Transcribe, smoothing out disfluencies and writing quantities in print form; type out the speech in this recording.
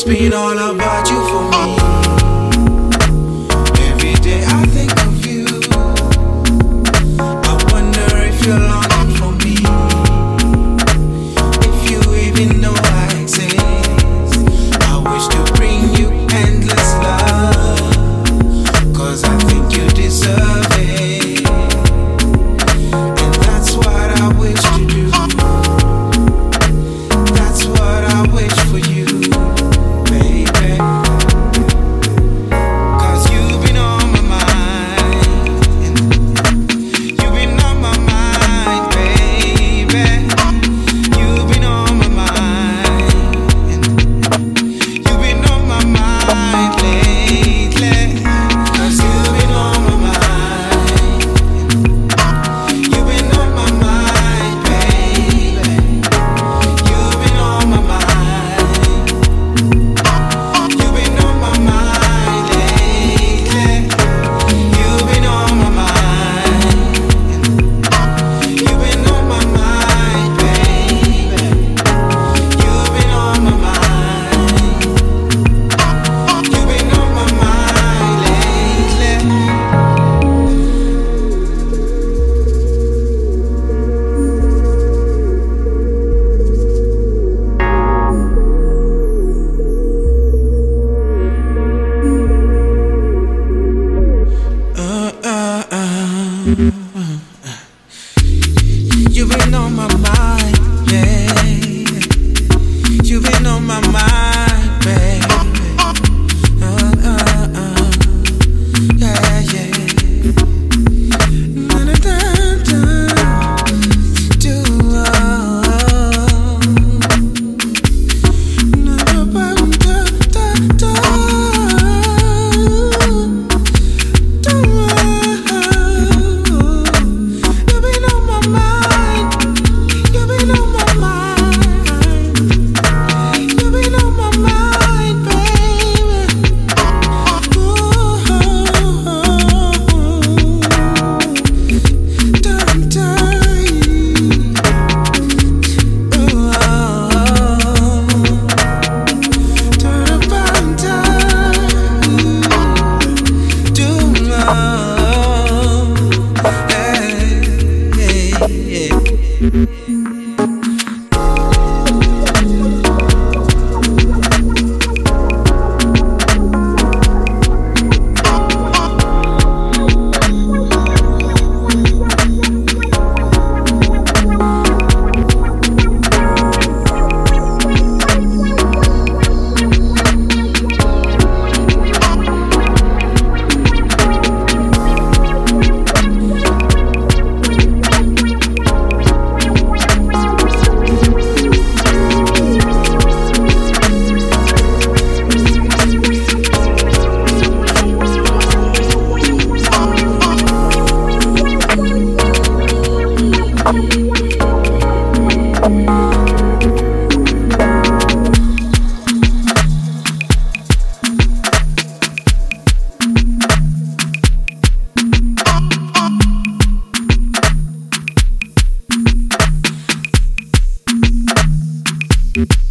It's been all about you for me. Every day I think of you. I wonder if you're longing for me. If you even know I exist. I wish to bring you endless love, 'cause I think you deserve it. And that's what I wish to do. That's what I wish for you, baby. 'Cause you've been on my mind. You've been on my mind, baby. You've been on my mind. You've been on my mind lately. 'Cause you've been on my mind. You've been on my mind, baby. You've been on my mind. You've been on my mind lately. You've been on my mind. You've been on my mind, baby. You've been on my mind. You've been on my mind lately. You've been on my mind, yeah. You've been on my mind, baby. Yeah, yeah. Na-na-da-da. Do Na-da-ba-da-da-da. You've been on my mind. You've been on my mind. You've been on my mind, baby. You